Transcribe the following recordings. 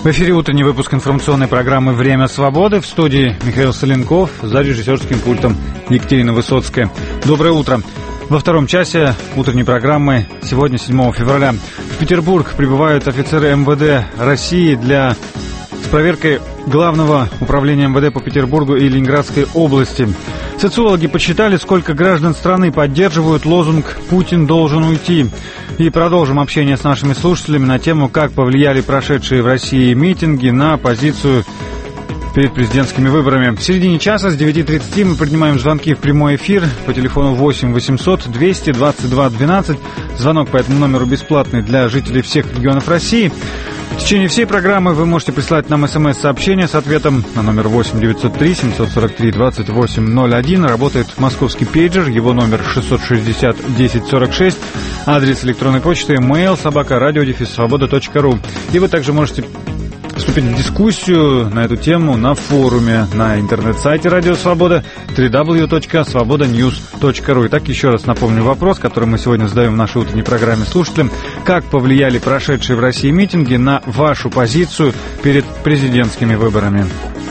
В эфире утренний выпуск информационной программы «Время свободы». В студии Михаил Соленков, за режиссерским пультом Екатерина Высоцкая. Доброе утро. Во втором часе утренней программы сегодня, 7 февраля, в Петербург прибывают офицеры МВД России с проверкой Главного управления МВД по Петербургу и Ленинградской области. Социологи подсчитали, сколько граждан страны поддерживают лозунг «Путин должен уйти». И продолжим общение с нашими слушателями на тему, как повлияли прошедшие в России митинги на позицию перед президентскими выборами. В середине часа с 9:30 мы принимаем звонки в прямой эфир по телефону 8 800 222 12. Звонок по этому номеру бесплатный для жителей всех регионов России. В течение всей программы вы можете прислать нам смс-сообщение с ответом на номер 8 903 743 2801. Работает московский пейджер, его номер 660 1046. Адрес электронной почты mail@radio-svoboda.ru. И вы также можете вступить в дискуссию на эту тему на форуме на интернет-сайте Радио Свобода www.svobodanews.ru. Итак, еще раз напомню вопрос, который мы сегодня задаем в нашей утренней программе слушателям. Как повлияли прошедшие в России митинги на вашу позицию перед президентскими выборами?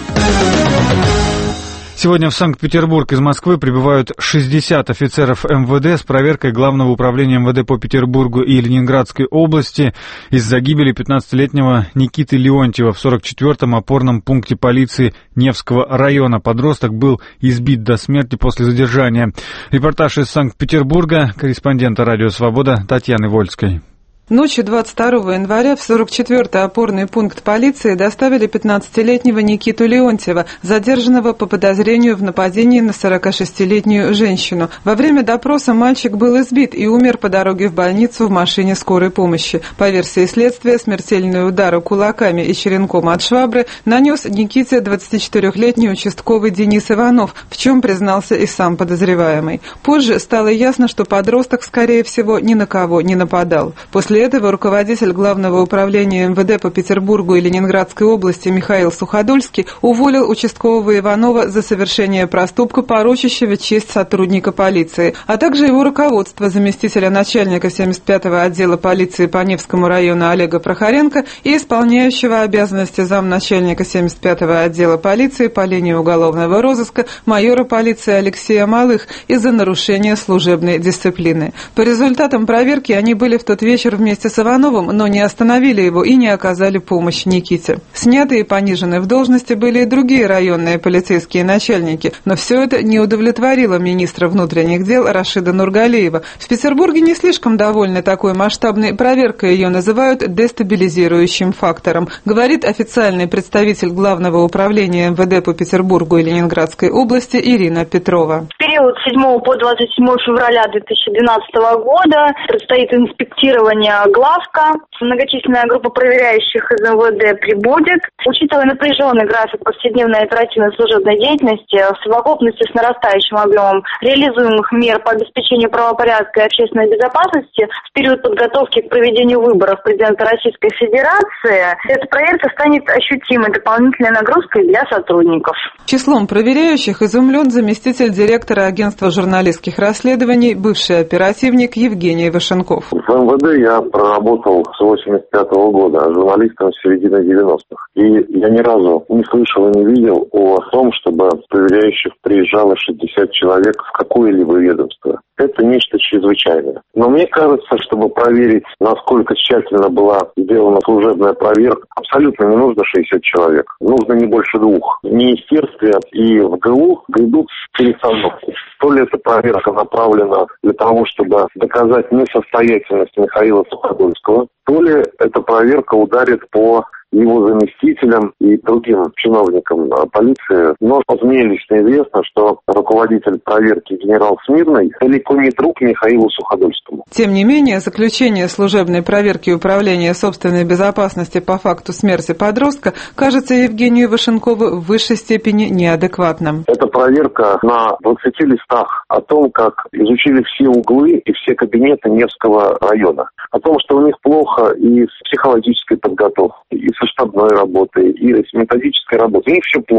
Сегодня в Санкт-Петербург из Москвы прибывают 60 офицеров МВД с проверкой Главного управления МВД по Петербургу и Ленинградской области из-за гибели 15-летнего Никиты Леонтьева в 44-м опорном пункте полиции Невского района. Подросток был избит до смерти после задержания. Репортаж из Санкт-Петербурга корреспондента «Радио Свобода» Татьяны Вольской. Ночью 22 января в 44-й опорный пункт полиции доставили 15-летнего Никиту Леонтьева, задержанного по подозрению в нападении на 46-летнюю женщину. Во время допроса мальчик был избит и умер по дороге в больницу в машине скорой помощи. По версии следствия, смертельные удары кулаками и черенком от швабры нанес Никите 24-летний участковый Денис Иванов, в чем признался и сам подозреваемый. Позже стало ясно, что подросток, скорее всего, ни на кого не нападал. После этого руководитель Главного управления МВД по Петербургу и Ленинградской области Михаил Суходольский уволил участкового Иванова за совершение проступка, порочащего честь сотрудника полиции, а также его руководство, заместителя начальника 75-го отдела полиции по Невскому району Олега Прохоренко и исполняющего обязанности замначальника 75-го отдела полиции по линии уголовного розыска майора полиции Алексея Малых из-за нарушения служебной дисциплины. По результатам проверки они были в тот вечер вместе с Ивановым, но не остановили его и не оказали помощь Никите. Сняты и понижены в должности были и другие районные полицейские начальники, но все это не удовлетворило министра внутренних дел Рашида Нургалиева. В Петербурге не слишком довольны такой масштабной проверкой, ее называют дестабилизирующим фактором, говорит официальный представитель Главного управления МВД по Петербургу и Ленинградской области Ирина Петрова. В период с 7 по 27 февраля 2012 года предстоит инспектирование главка. Многочисленная группа проверяющих из МВД прибудет. Учитывая напряженный график повседневной оперативной служебной деятельности, в совокупности с нарастающим объемом реализуемых мер по обеспечению правопорядка и общественной безопасности в период подготовки к проведению выборов президента Российской Федерации, эта проверка станет ощутимой дополнительной нагрузкой для сотрудников. Числом проверяющих изумлен заместитель директора агентства журналистских расследований, бывший оперативник Евгений Вашенков. В МВД я проработал с 85-го года, а журналистом с середины 90-х. И я ни разу не слышал и не видел о том, чтобы проверяющих приезжало 60 человек в какое-либо ведомство. Это нечто чрезвычайное. Но мне кажется, чтобы проверить, насколько тщательно была сделана служебная проверка, абсолютно не нужно 60 человек. Нужно не больше 2. В министерстве и в ГУ грядут перестановки. То ли эта проверка направлена для того, чтобы доказать несостоятельность Михаила Суходольского, то ли эта проверка ударит по его заместителям и другим чиновникам полиции. Но мне лично известно, что руководитель проверки генерал Смирный далеко не друг Михаилу Суходольскому. Тем не менее, заключение служебной проверки Управления собственной безопасности по факту смерти подростка кажется Евгению Вашенкову в высшей степени неадекватным. Это проверка на 20 листах о том, как изучили все углы и все кабинеты Невского района. О том, что у них плохо и с психологической подготовкой, и со штабной работой, и с методической работой. У них все плохо.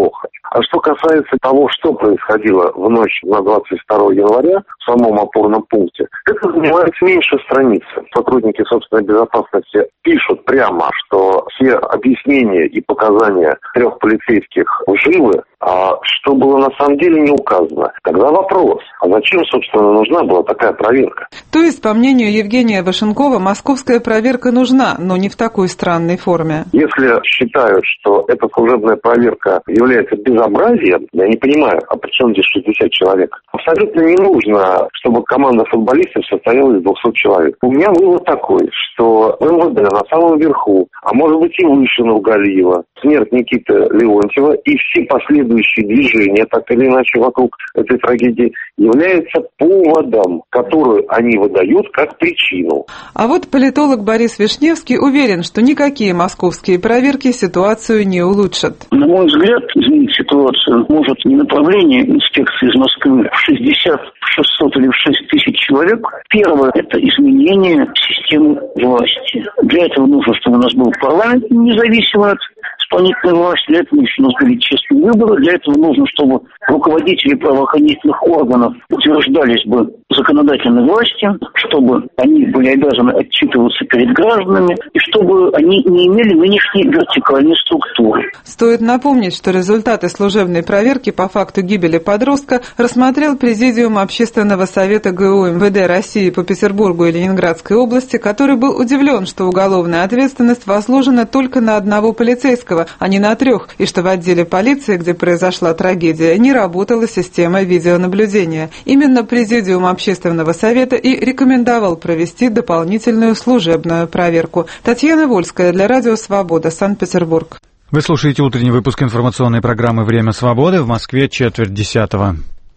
А что касается того, что происходило в ночь на 22 января в самом опорном пункте, это занимает меньше страницы. Сотрудники собственной безопасности пишут прямо, что все объяснения и показания 3 полицейских лживы, а что было на самом деле не указано. Тогда вопрос, а зачем, собственно, нужна была такая проверка? То есть, по мнению Евгения Вашенкова, московская проверка нужна, но не в такой странной форме. Если считают, что эта служебная проверка является безобразием, я не понимаю, а при чем здесь 60 человек? Абсолютно не нужно, чтобы команда футболистов состояла из 200 человек. У меня вывод такой, что МВД на самом верху, а может быть и выше Нургалиева, смерть Никиты Леонтьева и все последующие движения, так или иначе, вокруг этой трагедии, являются поводом, которую они выдают как причину. А вот политолог Борис Вишневский уверен, что никакие московские проверки ситуацию не улучшат. На мой взгляд, изменить ситуацию может не направление инспекции из Москвы в 60, в 600 или в 6 тысяч человек. Первое – это изменение системы власти. Для этого нужно, чтобы у нас был парламент независимый от исполнительной власти, для этого еще у нас были честные выборы, для этого нужно, чтобы руководители правоохранительных органов утверждались бы законодательной властью, чтобы они были обязаны отчитываться перед гражданами и чтобы они не имели нынешней вертикальной структуры. Стоит напомнить, что результаты служебной проверки по факту гибели подростка рассмотрел Президиум Общественного совета ГУ МВД России по Петербургу и Ленинградской области, который был удивлен, что уголовная ответственность возложена только на одного полицейского, а не на 3, и что в отделе полиции, где произошла трагедия, не работала система видеонаблюдения. Именно Президиум Общественного совета и рекомендовал провести дополнительную служебную проверку. Татьяна Вольская для Радио Свобода, Санкт-Петербург. Вы слушаете утренний выпуск информационной программы «Время свободы». В Москве 9:45.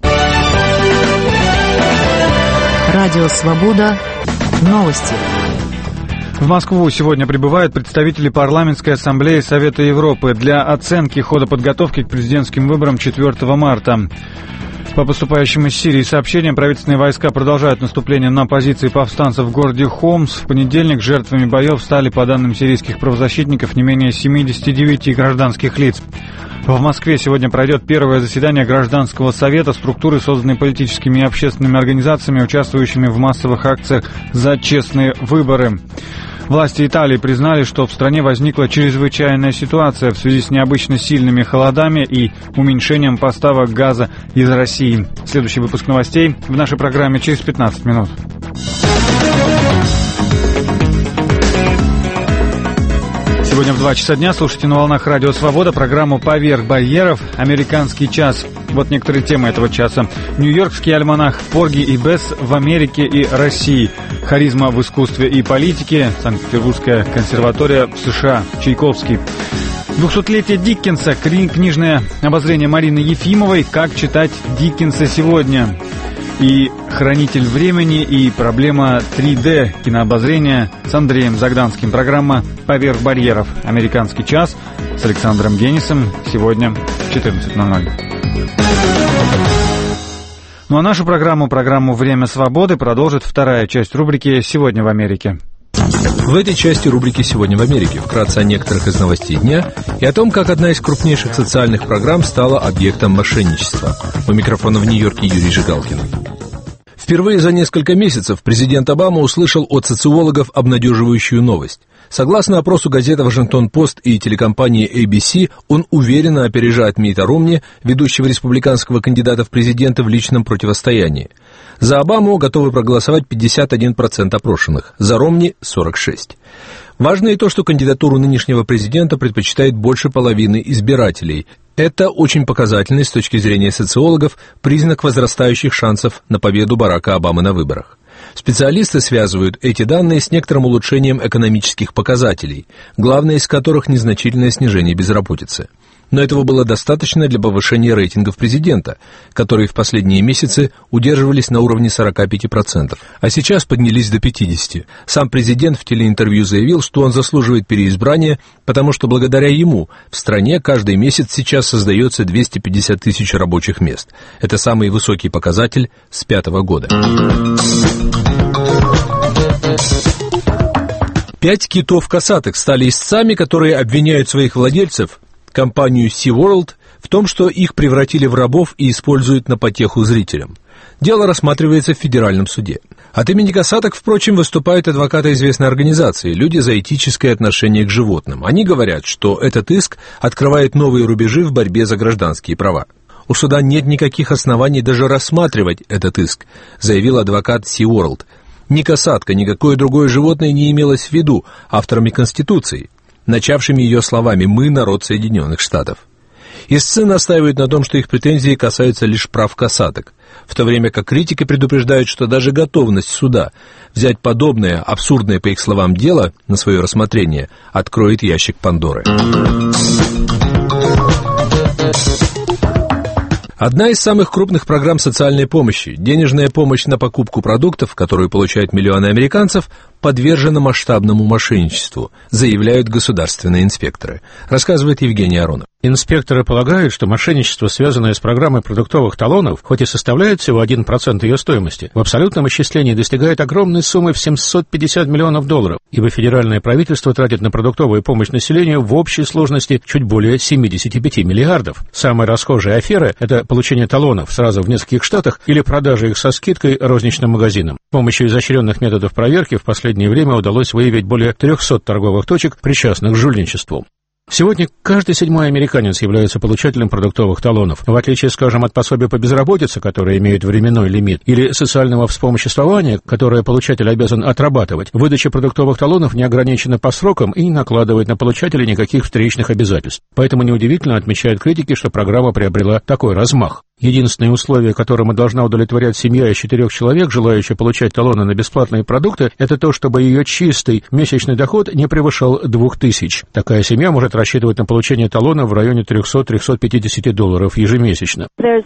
Радио Свобода. Новости. В Москву сегодня прибывают представители Парламентской ассамблеи Совета Европы для оценки хода подготовки к президентским выборам 4 марта. По поступающим из Сирии сообщениям, правительственные войска продолжают наступление на позиции повстанцев в городе Хомс. В понедельник жертвами боев стали, по данным сирийских правозащитников, не менее 79 гражданских лиц. В Москве сегодня пройдет первое заседание Гражданского совета, структуры, созданной политическими и общественными организациями, участвующими в массовых акциях за честные выборы. Власти Италии признали, что в стране возникла чрезвычайная ситуация в связи с необычно сильными холодами и уменьшением поставок газа из России. Следующий выпуск новостей в нашей программе через 15 минут. Сегодня в 2 часа дня слушайте на волнах Радио Свобода программу «Поверх барьеров. Американский час». Вот некоторые темы этого часа. Нью-Йоркский альманах, Порги и Бесс в Америке и России. Харизма в искусстве и политике. Санкт-Петербургская консерватория в США. Чайковский. 200-летие Диккенса. Книжное обозрение Марины Ефимовой. Как читать Диккенса сегодня. И «Хранитель времени» и проблема 3D кинообозрения с Андреем Загданским. Программа «Поверх барьеров. Американский час» с Александром Генисом. Сегодня в 14:00. Ну а нашу программу «Время свободы» продолжит вторая часть рубрики «Сегодня в Америке». В этой части рубрики «Сегодня в Америке» вкратце о некоторых из новостей дня и о том, как одна из крупнейших социальных программ стала объектом мошенничества. У микрофона в Нью-Йорке Юрий Жигалкин. Впервые за несколько месяцев президент Обама услышал от социологов обнадеживающую новость. Согласно опросу газеты «Вашингтон-Пост» и телекомпании ABC, он уверенно опережает Митта Ромни, ведущего республиканского кандидата в президенты в личном противостоянии. За Обаму готовы проголосовать 51% опрошенных, за Ромни – 46%. Важно и то, что кандидатуру нынешнего президента предпочитает больше половины избирателей. Это очень показательный с точки зрения социологов признак возрастающих шансов на победу Барака Обамы на выборах. Специалисты связывают эти данные с некоторым улучшением экономических показателей, главное из которых незначительное снижение безработицы. Но этого было достаточно для повышения рейтингов президента, которые в последние месяцы удерживались на уровне 45%, а сейчас поднялись до 50%. Сам президент в телеинтервью заявил, что он заслуживает переизбрания, потому что благодаря ему в стране каждый месяц сейчас создается 250 тысяч рабочих мест. Это самый высокий показатель с 2005 года. 5 китов-косаток стали истцами, которые обвиняют своих владельцев, компанию SeaWorld, в том, что их превратили в рабов и используют на потеху зрителям. Дело рассматривается в федеральном суде. От имени касаток, впрочем, выступают адвокаты известной организации «Люди за этическое отношение к животным». Они говорят, что этот иск открывает новые рубежи в борьбе за гражданские права. У суда нет никаких оснований даже рассматривать этот иск, заявил адвокат SeaWorld. Ни касатка, никакое другое животное не имелось в виду авторами Конституции, начавшими ее словами «Мы – народ Соединенных Штатов». Истцы настаивают на том, что их претензии касаются лишь прав касаток, в то время как критики предупреждают, что даже готовность суда взять подобное, абсурдное, по их словам, дело на свое рассмотрение откроет ящик Пандоры. Одна из самых крупных программ социальной помощи, денежная помощь на покупку продуктов, которую получают миллионы американцев, подвержена масштабному мошенничеству, заявляют государственные инспекторы, рассказывает Евгений Аронов. Инспекторы полагают, что мошенничество, связанное с программой продуктовых талонов, хоть и составляет всего 1% ее стоимости, в абсолютном исчислении достигает огромной суммы в $750 миллионов, ибо федеральное правительство тратит на продуктовую помощь населению в общей сложности чуть более 75 миллиардов. Самая расхожая афера – это получение талонов сразу в нескольких штатах или продажа их со скидкой розничным магазинам. С помощью изощренных методов проверки в последнее время удалось выявить более 300 торговых точек, причастных к жульничеству. Сегодня каждый 7-й американец является получателем продуктовых талонов. В отличие, скажем, от пособия по безработице, которое имеет временной лимит, или социального вспомоществования, которое получатель обязан отрабатывать, выдача продуктовых талонов не ограничена по срокам и не накладывает на получателя никаких встречных обязательств. Поэтому неудивительно, отмечают критики, что программа приобрела такой размах. Единственное условие, которому должна удовлетворять семья из 4 человек, желающая получать талоны на бесплатные продукты, это то, чтобы ее чистый месячный доход не превышал $2000. Такая семья может рассчитывать на получение талона в районе $300-350 ежемесячно.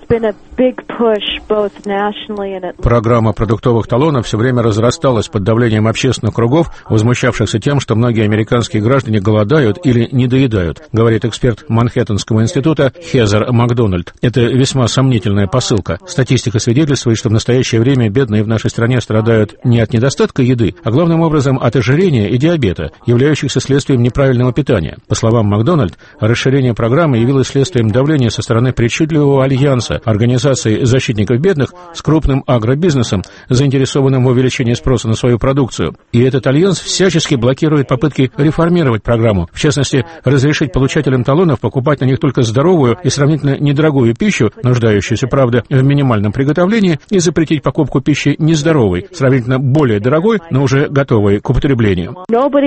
Программа продуктовых талонов все время разрасталась под давлением общественных кругов, возмущавшихся тем, что многие американские граждане голодают или недоедают, говорит эксперт Манхэттенского института Хезер Макдональд. Это весьма сомнительная посылка. Статистика свидетельствует, что в настоящее время бедные в нашей стране страдают не от недостатка еды, а главным образом от ожирения и диабета, являющихся следствием неправильного питания. По словам Макдональд, расширение программы явилось следствием давления со стороны причудливого альянса организаций защитников бедных с крупным агробизнесом, заинтересованным в увеличении спроса на свою продукцию. И этот альянс всячески блокирует попытки реформировать программу, в частности, разрешить получателям талонов покупать на них только здоровую и сравнительно недорогую пищу, нуждающуюся, правда, в минимальном приготовлении, и запретить покупку пищи нездоровой, сравнительно более дорогой, но уже готовой к употреблению.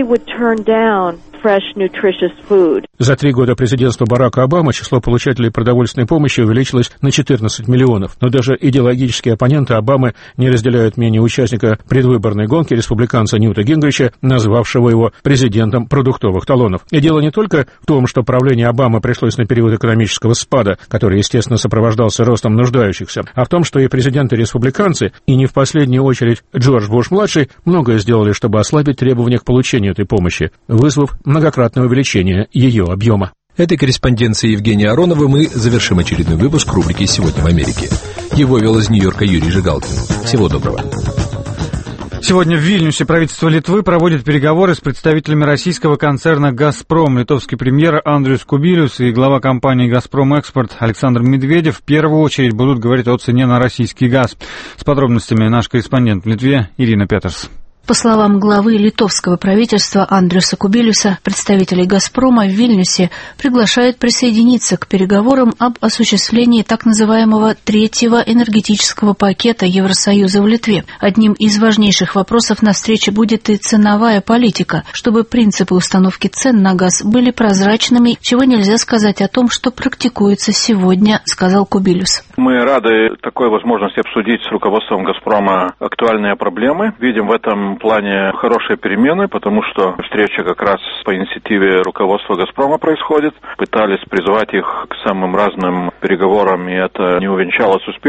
За 3 года президентства Барака Обамы число получателей продовольственной помощи увеличилось на 14 миллионов. Но даже идеологические оппоненты Обамы не разделяют мнение участника предвыборной гонки республиканца Ньюта Гингрича, назвавшего его президентом продуктовых талонов. И дело не только в том, что правление Обамы пришлось на период экономического спада, который, естественно, сопровождался ростом нуждающихся, а в том, что и президенты-республиканцы, и не в последнюю очередь Джордж Буш-младший, многое сделали, чтобы ослабить требования к получению этой помощи, вызвав многократное увеличение ее объема. Этой корреспонденцией Евгения Аронова мы завершим очередной выпуск рубрики «Сегодня в Америке». Его вел из Нью-Йорка Юрий Жигалкин. Всего доброго. Сегодня в Вильнюсе правительство Литвы проводит переговоры с представителями российского концерна «Газпром». Литовский премьер Андрюс Кубилюс и глава компании «Газпром Экспорт» Александр Медведев в первую очередь будут говорить о цене на российский газ. С подробностями наш корреспондент в Литве Ирина Петерс. По словам главы литовского правительства Андрюса Кубилюса, представителей «Газпрома» в Вильнюсе приглашают присоединиться к переговорам об осуществлении так называемого третьего энергетического пакета Евросоюза в Литве. Одним из важнейших вопросов на встрече будет и ценовая политика, чтобы принципы установки цен на газ были прозрачными, чего нельзя сказать о том, что практикуется сегодня, сказал Кубилюс. Мы рады такой возможности обсудить с руководством «Газпрома» актуальные проблемы. Видим в этом плане хорошие перемены, потому что встреча как раз по инициативе руководства «Газпрома» происходит. Пытались призвать их к самым разным переговорам, и это не увенчалось успехом.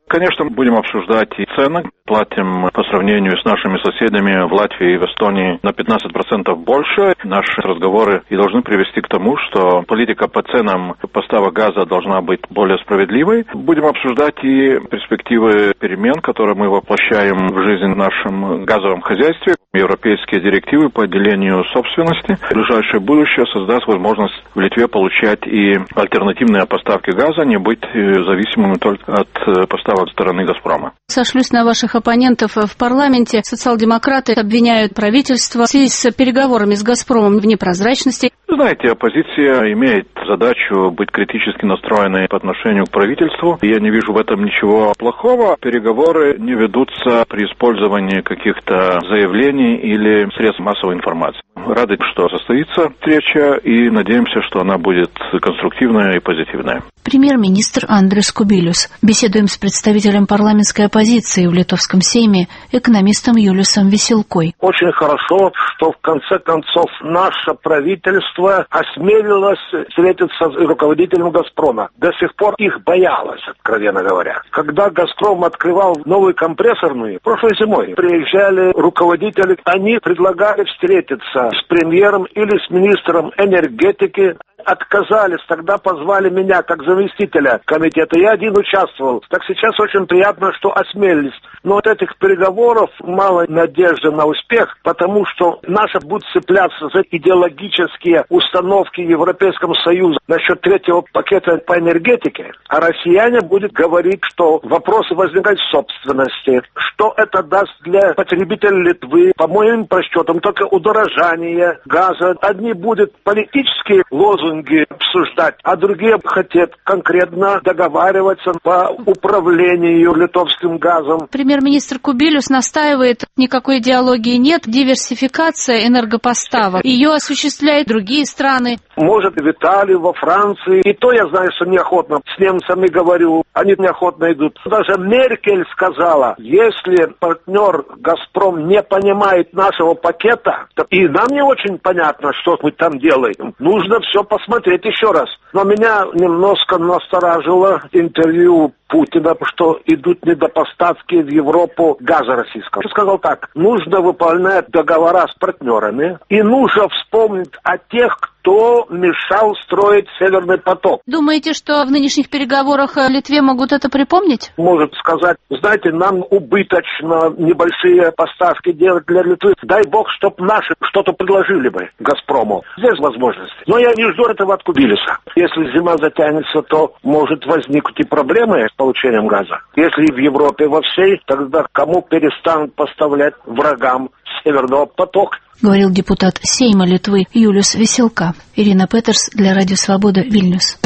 Конечно, будем обсуждать и цены. Платим по сравнению с нашими соседями в Латвии и в Эстонии на 15% больше. Наши разговоры и должны привести к тому, что политика по ценам поставок газа должна быть более справедливой. Будем обсуждать и перспективы перемен, которые мы воплощаем в жизнь в нашем газовом хозяйстве. Европейские директивы по отделению собственности. Ближайшее будущее создаст возможность в Литве получать и альтернативные поставки газа, не быть зависимыми только от поставок стороны «Газпрома». Сошлюсь на ваших оппонентов в парламенте. Социал-демократы обвиняют правительство в связи с переговорами с «Газпромом» в непрозрачности. Знаете, оппозиция имеет задачу быть критически настроенной по отношению к правительству. Я не вижу в этом ничего плохого. Переговоры не ведутся при использовании каких-то заявлений или средств массовой информации. Рады, что состоится встреча, и надеемся, что она будет конструктивная и позитивная. Премьер-министр Андрис Кубилюс. Беседуем с представителем парламентской оппозиции в Литовском Сейме, экономистом Юлиусом Веселкой. Очень хорошо, что в конце концов наше правительство осмелилось встретиться с руководителем «Газпрома». До сих пор их боялось, откровенно говоря. Когда «Газпром» открывал новую компрессорную, прошлой зимой приезжали руководители, они предлагали встретиться с премьером или с министром энергетики. Отказались, тогда позвали меня как заместителя комитета. Я один участвовал. Так сейчас очень приятно, что осмелились. Но от этих переговоров мало надежды на успех, потому что наши будут цепляться за идеологические установки Европейского Союза насчет третьего пакета по энергетике, а россияне будут говорить, что вопросы возникают в собственности, что это даст для потребителей Литвы. По моим расчетам, только удорожание газа. Одни будут политические лозунги обсуждать, а другие хотят конкретно договариваться по управлению литовским газом. Премьер-министр Кубилюс настаивает, никакой идеологии нет, диверсификация энергопоставок. Ее осуществляют другие страны. Может, в Италии, во Франции. И то я знаю, что неохотно с немцами говорю. Они неохотно идут. Даже Меркель сказала, если партнер «Газпром» не понимает нашего пакета, то и нам не очень понятно, что мы там делаем. Нужно все посмотреть еще раз. Но меня немножко насторожило интервью Путина, что идут недопоставки в Европу газа российского. Он сказал так: нужно выполнять договора с партнерами и нужно вспомнить о тех, кто мешал строить Северный поток. Думаете, что в нынешних переговорах Литве могут это припомнить? Может сказать, знаете, нам убыточно небольшие поставки делать для Литвы. Дай бог, чтоб наши что-то предложили бы «Газпрому». Здесь возможности. Но я не жду этого от Кубилюса. Если зима затянется, то может возникнуть и проблемы с получением газа. Если в Европе во всей, тогда кому перестанут поставлять врагам Северного потока? Говорил депутат Сейма Литвы Юлиус Веселка. Ирина Петерс для Радио Свобода, Вильнюс.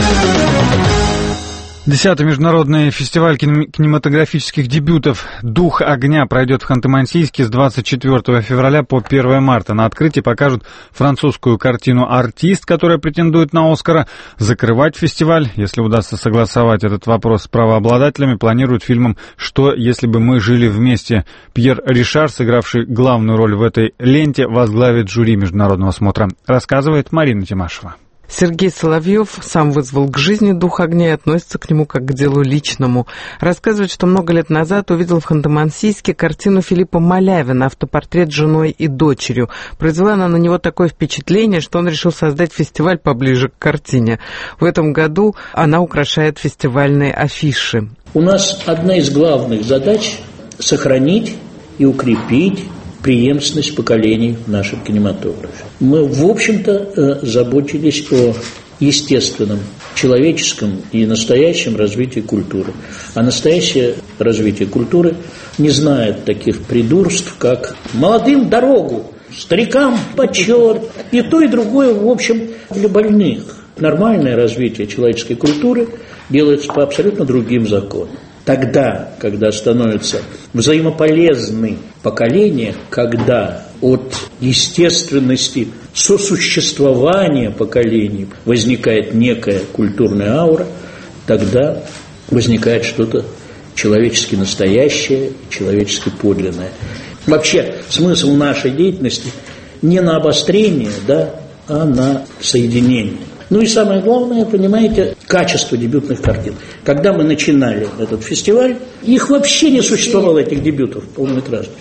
10-й международный фестиваль кинематографических дебютов «Дух огня» пройдет в Ханты-Мансийске с 24 февраля по 1 марта. На открытии покажут французскую картину «Артист», которая претендует на «Оскара». Закрывать фестиваль, если удастся согласовать этот вопрос с правообладателями, планируют фильмом «Что, если бы мы жили вместе?». Пьер Ришар, сыгравший главную роль в этой ленте, возглавит жюри международного смотра. Рассказывает Марина Тимашева. Сергей Соловьев сам вызвал к жизни «Дух огня» и относится к нему как к делу личному. Рассказывает, что много лет назад увидел в Ханты-Мансийске картину Филиппа Малявина «Автопортрет с женой и дочерью». Произвела она на него такое впечатление, что он решил создать фестиваль поближе к картине. В этом году она украшает фестивальные афиши. У нас одна из главных задач – сохранить и укрепить преемственность поколений в нашем кинематографе. Мы, в общем-то, заботились о естественном, человеческом и настоящем развитии культуры. А настоящее развитие культуры не знает таких придурств, как молодым дорогу, старикам почет, и то, и другое, в общем, для больных. Нормальное развитие человеческой культуры делается по абсолютно другим законам. Тогда, когда становятся взаимополезны поколения, когда от естественности сосуществования поколений возникает некая культурная аура, тогда возникает что-то человечески настоящее, человечески подлинное. Вообще, смысл нашей деятельности не на обострение, да, а на соединение. Ну и самое главное, понимаете, качество дебютных картин. Когда мы начинали этот фестиваль, их вообще не существовало, этих дебютов полнометражных.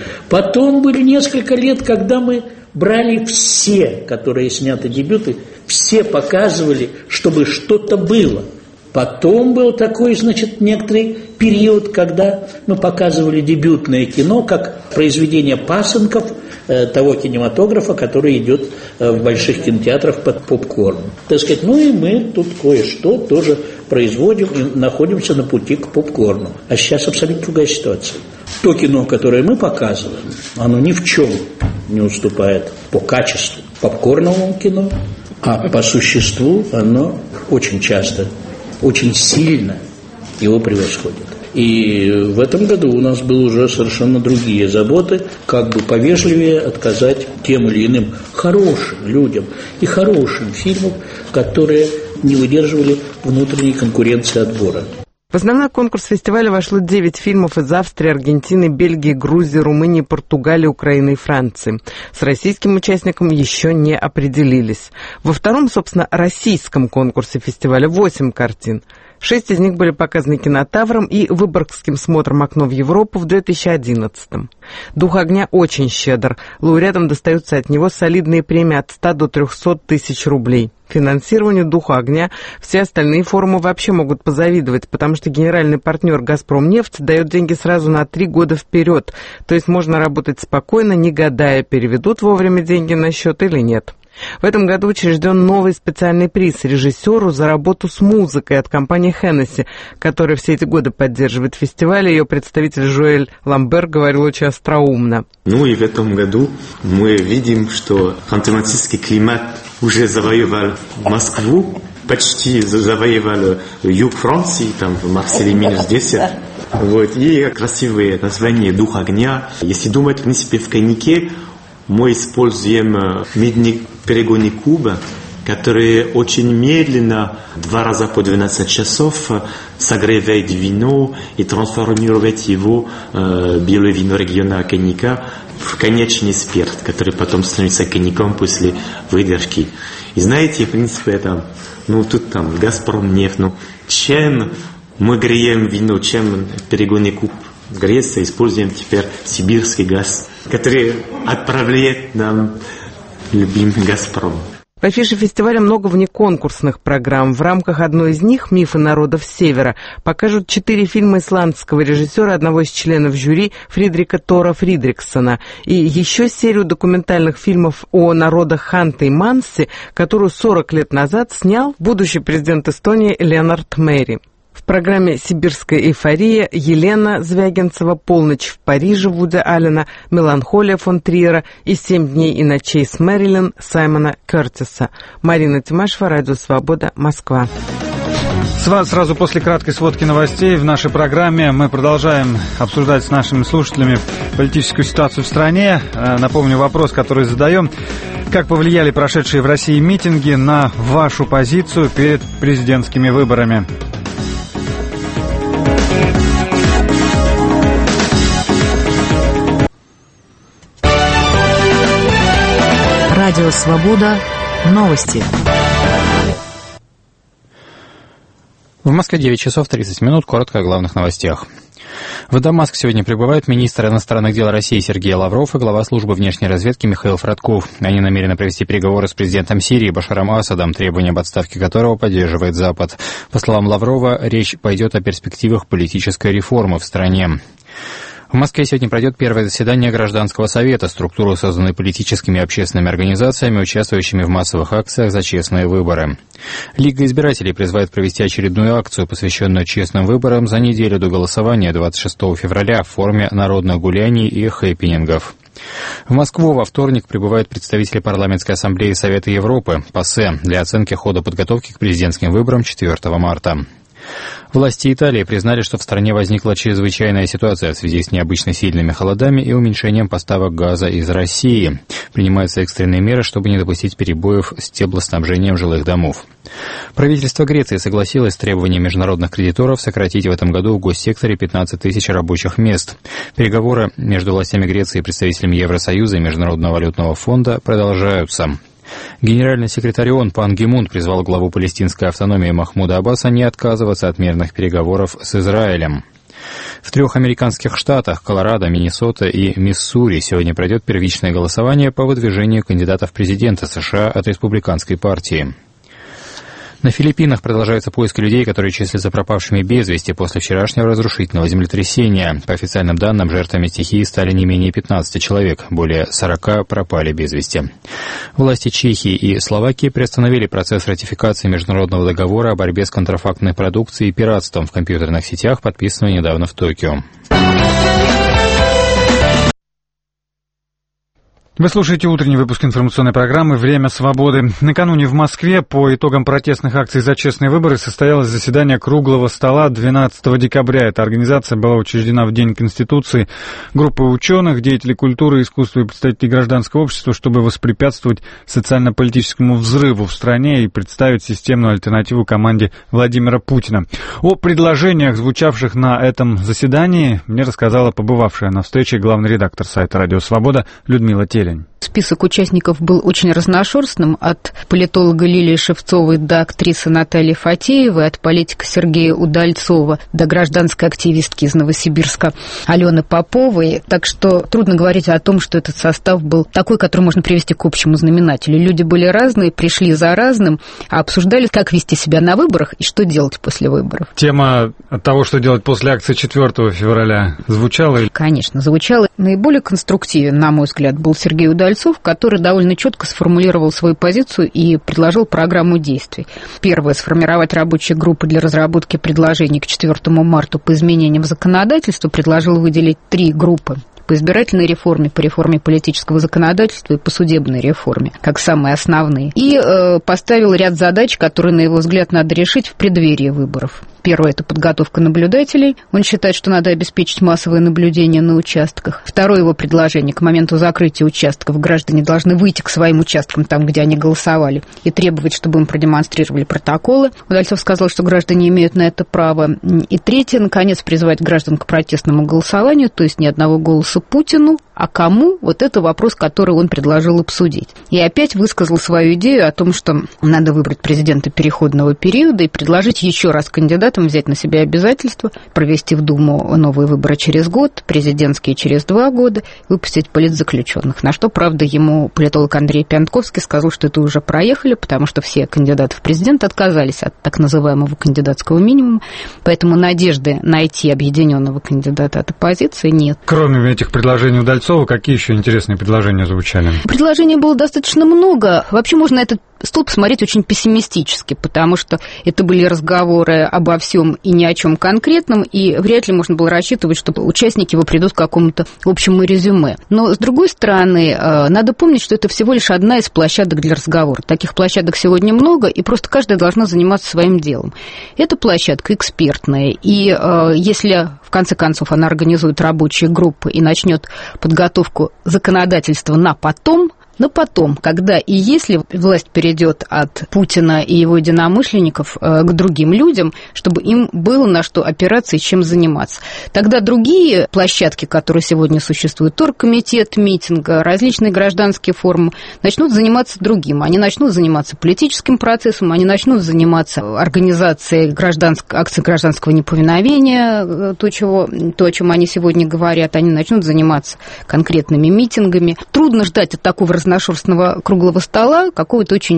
Потом были несколько лет, когда мы брали все, которые сняты дебюты, все показывали, чтобы что-то было. Потом был такой, значит, некоторый период, когда мы показывали дебютное кино как произведение пасынков того кинематографа, который идет в больших кинотеатрах под попкорн. Так сказать, ну и мы тут кое-что тоже производим и находимся на пути к попкорну. А сейчас абсолютно другая ситуация. То кино, которое мы показываем, оно ни в чем не уступает по качеству попкорновому кино, а по существу оно очень часто, очень сильно его превосходит. И в этом году у нас были уже совершенно другие заботы, как бы повежливее отказать тем или иным хорошим людям и хорошим фильмам, которые не выдерживали внутренней конкуренции отбора. В основной конкурс фестиваля вошло 9 фильмов из Австрии, Аргентины, Бельгии, Грузии, Румынии, Португалии, Украины и Франции. С российским участником еще не определились. Во втором, собственно, российском конкурсе фестиваля 8 картин. 6 из них были показаны Кинотавром и Выборгским смотром «Окно в Европу» в 2011-м. «Дух огня» очень щедр. Лауреатам достаются от него солидные премии от 100 до 300 тысяч рублей. Финансированию «Духу огня» все остальные форумы вообще могут позавидовать, потому что генеральный партнер «Газпромнефть» дает деньги сразу на 3 года вперед. То есть можно работать спокойно, не гадая, переведут вовремя деньги на счет или нет. В этом году учрежден новый специальный приз режиссеру за работу с музыкой от компании Hennessy, которая все эти годы поддерживает фестиваль. Ее представитель Жоэль Ламбер говорил очень остроумно. Ну и в этом году мы видим, что антиматический климат уже завоевал Москву, почти завоевал юг Франции, там в Марселе -10. Вот, и красивые названия «Дух огня». Если думать, в принципе, в коньяке, мы используем медный перегонный куб, который очень медленно, 2 раза по 12 часов, согревает вино и трансформирует его, белое вино региона коньяка, в конечный спирт, который потом становится коньяком после выдержки. И знаете, в принципе, это, тут там «Газпромнефть», чем мы греем вино, чем перегонный куб греется, используем теперь сибирский газ, который отправляет нам любимый «Газпром». В афише фестиваля много внеконкурсных программ. В рамках одной из них «Мифы народов Севера» покажут 4 фильма исландского режиссера, одного из членов жюри Фридрика Тора Фридриксона, и еще серию документальных фильмов о народах Ханты и Манси, которую 40 лет назад снял будущий президент Эстонии Леонард Мери. В программе «Сибирская эйфория» Елена Звягинцева, «Полночь в Париже» Вуди Аллена, «Меланхолия» фон Триера и «7 дней и ночей с Мэрилин» Саймона Кертиса. Марина Тимашева, Радио Свобода, Москва. Сразу после краткой сводки новостей в нашей программе мы продолжаем обсуждать с нашими слушателями политическую ситуацию в стране. Напомню вопрос, который задаем. Как повлияли прошедшие в России митинги на вашу позицию перед президентскими выборами? Радио «Свобода». Новости. В Москве 9 часов 30 минут. Коротко о главных новостях. В Дамаск сегодня прибывают министр иностранных дел России Сергей Лавров и глава службы внешней разведки Михаил Фродков. Они намерены провести переговоры с президентом Сирии Башаром Асадом, требования об отставке которого поддерживает Запад. По словам Лаврова, речь пойдет о перспективах политической реформы в стране. В Москве сегодня пройдет первое заседание Гражданского совета, структуры, созданной политическими и общественными организациями, участвующими в массовых акциях за честные выборы. Лига избирателей призывает провести очередную акцию, посвященную честным выборам, за неделю до голосования 26 февраля в форме народных гуляний и хэппинингов. В Москву во вторник прибывают представители Парламентской ассамблеи Совета Европы, ПАСЕ, для оценки хода подготовки к президентским выборам 4 марта. Власти Италии признали, что в стране возникла чрезвычайная ситуация в связи с необычно сильными холодами и уменьшением поставок газа из России. Принимаются экстренные меры, чтобы не допустить перебоев с теплоснабжением жилых домов. Правительство Греции согласилось с требованием международных кредиторов сократить в этом году в госсекторе 15 тысяч рабочих мест. Переговоры между властями Греции и представителями Евросоюза и Международного валютного фонда продолжаются. Генеральный секретарь ООН Пан Ги Мун призвал главу палестинской автономии Махмуда Аббаса не отказываться от мирных переговоров с Израилем. В 3 американских штатах – Колорадо, Миннесота и Миссури – сегодня пройдет первичное голосование по выдвижению кандидатов в президенты США от республиканской партии. На Филиппинах продолжается поиск людей, которые числятся пропавшими без вести после вчерашнего разрушительного землетрясения. По официальным данным, жертвами стихии стали не менее 15 человек, более 40 пропали без вести. Власти Чехии и Словакии приостановили процесс ратификации международного договора о борьбе с контрафактной продукцией и пиратством в компьютерных сетях, подписанного недавно в Токио. Вы слушаете утренний выпуск информационной программы «Время свободы». Накануне в Москве по итогам протестных акций за честные выборы состоялось заседание круглого стола 12 декабря. Эта организация была учреждена в День Конституции группой ученых, деятелей культуры, искусства и представителей гражданского общества, чтобы воспрепятствовать социально-политическому взрыву в стране и представить системную альтернативу команде Владимира Путина. О предложениях, звучавших на этом заседании, мне рассказала побывавшая на встрече главный редактор сайта «Радио Свобода» Людмила Телень. Список участников был очень разношерстным, от политолога Лилии Шевцовой до актрисы Натальи Фатеевой, от политика Сергея Удальцова до гражданской активистки из Новосибирска Алены Поповой. Так что трудно говорить о том, что этот состав был такой, который можно привести к общему знаменателю. Люди были разные, пришли за разным, а обсуждали, как вести себя на выборах и что делать после выборов. Тема того, что делать после акции 4 февраля, звучала? Конечно, звучала. Наиболее конструктивен, на мой взгляд, был Сергей Удальцов, который довольно четко сформулировал свою позицию и предложил программу действий. Первое – сформировать рабочие группы для разработки предложений к 4 марта по изменениям законодательства. Предложил выделить 3 группы. По избирательной реформе, по реформе политического законодательства и по судебной реформе, как самые основные. И поставил ряд задач, которые, на его взгляд, надо решить в преддверии выборов. Первое – это подготовка наблюдателей. Он считает, что надо обеспечить массовое наблюдение на участках. Второе его предложение – к моменту закрытия участков граждане должны выйти к своим участкам, там, где они голосовали, и требовать, чтобы им продемонстрировали протоколы. Удальцов сказал, что граждане имеют на это право. И третье – наконец, призвать граждан к протестному голосованию, то есть ни одного голоса Путину, а кому? Вот это вопрос, который он предложил обсудить. И опять высказал свою идею о том, что надо выбрать президента переходного периода и предложить еще раз кандидатам взять на себя обязательства, провести в Думу новые выборы через год, президентские через 2 года, выпустить политзаключенных. На что, правда, ему политолог Андрей Пянтковский сказал, что это уже проехали, потому что все кандидаты в президенты отказались от так называемого кандидатского минимума, поэтому надежды найти объединенного кандидата от оппозиции нет. Кроме этих предложений Удальцова, какие еще интересные предложения звучали? Предложений было достаточно много. Вообще можно этот стол посмотреть очень пессимистически, потому что это были разговоры обо всем и ни о чем конкретном, и вряд ли можно было рассчитывать, что участники его придут к какому-то общему резюме. Но, с другой стороны, надо помнить, что это всего лишь одна из площадок для разговора. Таких площадок сегодня много, и просто каждая должна заниматься своим делом. Эта площадка экспертная, и если в конце концов она организует рабочие группы и начнет подготовку законодательства на потом, когда и если власть перейдет от Путина и его единомышленников к другим людям, чтобы им было на что опираться и чем заниматься. Тогда другие площадки, которые сегодня существуют, оргкомитет, митинга, различные гражданские форумы, начнут заниматься другим. Они начнут заниматься политическим процессом, они начнут заниматься организацией акций гражданского неповиновения, то, о чем они сегодня говорят, они начнут заниматься конкретными митингами. Трудно ждать от такого разношерстного круглого стола какого-то очень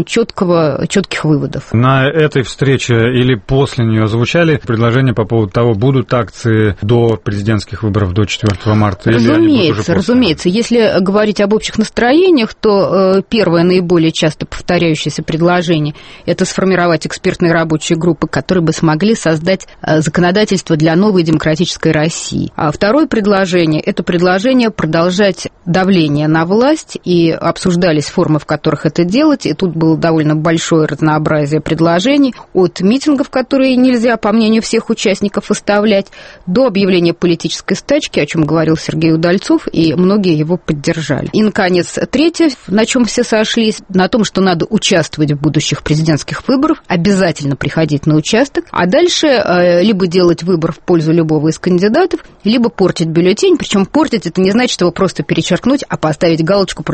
четких выводов. На этой встрече или после нее звучали предложения по поводу того, будут акции до президентских выборов до 4 марта? Разумеется. Если говорить об общих настроениях, то первое, наиболее часто повторяющееся предложение – это сформировать экспертные рабочие группы, которые бы смогли создать законодательство для новой демократической России. А второе предложение – это предложение продолжать давление на власть, и обсуждались формы, в которых это делать, и тут было довольно большое разнообразие предложений, от митингов, которые нельзя, по мнению всех участников, оставлять, до объявления политической стачки, о чем говорил Сергей Удальцов, и многие его поддержали. И, наконец, третье, на чем все сошлись, на том, что надо участвовать в будущих президентских выборах, обязательно приходить на участок, а дальше либо делать выбор в пользу любого из кандидатов, либо портить бюллетень, причем портить это не значит его просто перечеркнуть, а поставить галочку против каждого